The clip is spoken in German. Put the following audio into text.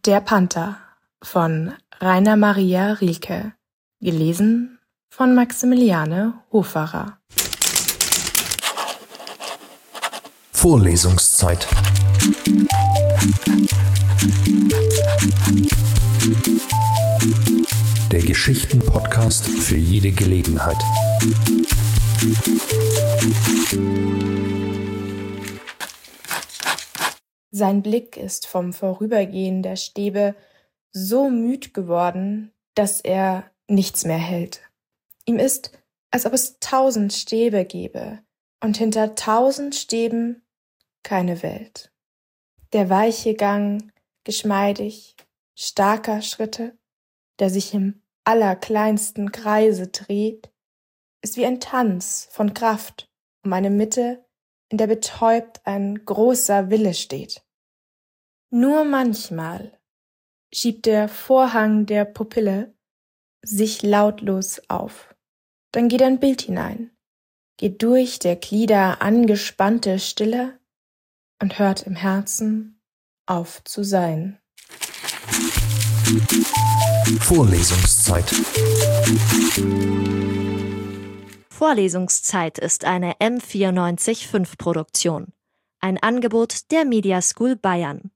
Der Panther von Rainer Maria Rilke, gelesen von Maximiliane Hoferer. Vorlesungszeit. Der Geschichten-Podcast für jede Gelegenheit. Sein Blick ist vom Vorübergehen der Stäbe so müd geworden, dass er nichts mehr hält. Ihm ist, als ob es 1000 Stäbe gäbe und hinter 1000 Stäben keine Welt. Der weiche Gang, geschmeidig, starker Schritte, der sich im allerkleinsten Kreise dreht, ist wie ein Tanz von Kraft um eine Mitte, in der betäubt ein großer Wille steht. Nur manchmal schiebt der Vorhang der Pupille sich lautlos auf. Dann geht ein Bild hinein, geht durch der Glieder angespannte Stille und hört im Herzen auf zu sein. Vorlesungszeit. Vorlesungszeit ist eine M94.5 Produktion. Ein Angebot der Media School Bayern.